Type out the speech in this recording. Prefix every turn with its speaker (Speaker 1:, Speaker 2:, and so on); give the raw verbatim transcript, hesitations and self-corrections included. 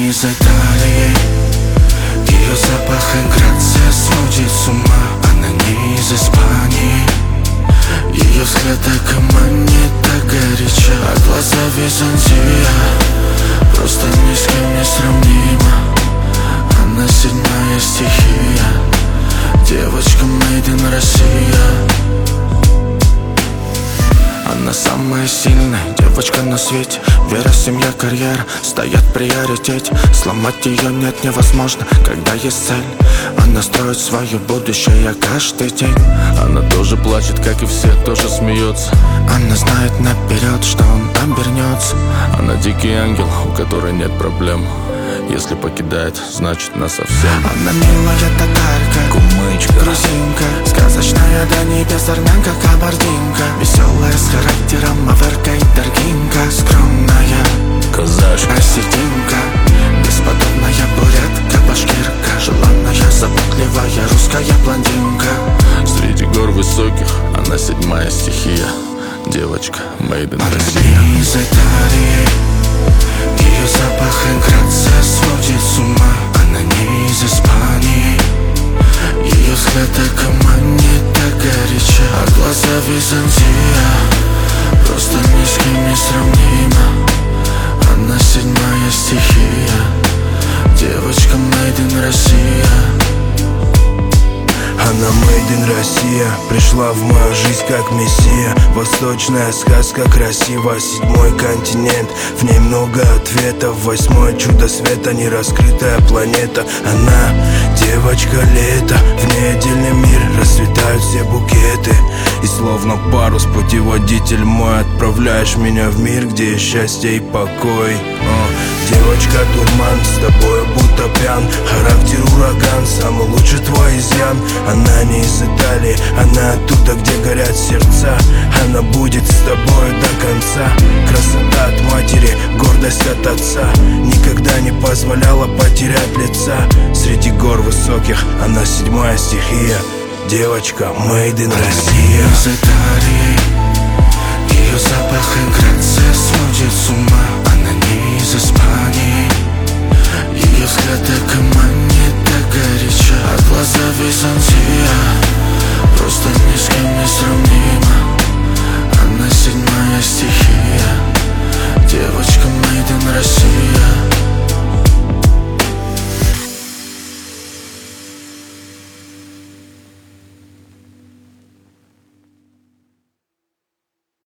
Speaker 1: не из Италии. Ее запах и грация сводит с ума. Она не из Испании. Ее взгляд так и манит, так горячо, а глаза Византия просто ни с кем не сравнима. Она седьмая стихия, девочка made in Россия. Она самая сильная девочка на свете. Вера, семья, карьера стоят в приоритете. Сломать ее нет невозможно, когда есть цель. Она строит свое будущее каждый день.
Speaker 2: Она тоже плачет, как и все, тоже смеется.
Speaker 1: Она знает наперед, что он обернется.
Speaker 2: Она дикий ангел, у которой нет проблем. Если покидает, значит насовсем.
Speaker 1: Она милая татарка,
Speaker 2: кумычка,
Speaker 1: грузинка, сказочная до небес армянка, кабардинка. Веселая с характером, аверка и торгинка. Скромная
Speaker 2: казашка,
Speaker 1: осетинка, бесподобная бурятка, башкирка. Желанная, заботливая русская блондинка.
Speaker 2: Среди гор высоких она седьмая стихия, девочка made in Россия.
Speaker 1: Она не из Италии. Ее запах и грация сводит с ума. Она не из Испании. Ее взгляд так и манит, так горячо, а глаза Византия просто ни с кем не сравнима. Она седьмая стихия, девочка made in Россия.
Speaker 3: Она made in Россия, пришла в мою жизнь как мессия. Восточная сказка красива, седьмой континент, в ней много ответов. Восьмое чудо света, нераскрытая планета. Она девочка лета, в ней отдельный мир, расцветают все букеты. И словно парус, путеводитель мой, отправляешь меня в мир, где есть счастье и покой. О, девочка дурман, с тобой будто пьян. Характер ураган, самый лучший твой изъян. Она не из Италии, она оттуда, где горят сердца. Она будет с тобой до конца. Красота от матери, гордость от отца. Никогда не позволяла потерять лица. Среди гор высоких она седьмая стихия, девочка made in Россия.
Speaker 1: Из Италии. Ее запах и грация сводит с ума. Она не из Испании. Ее взгляд так и манит, так горячо, а глаза Византия просто ни с кем не сравнима. Она седьмая стихия, девочка made in Россия.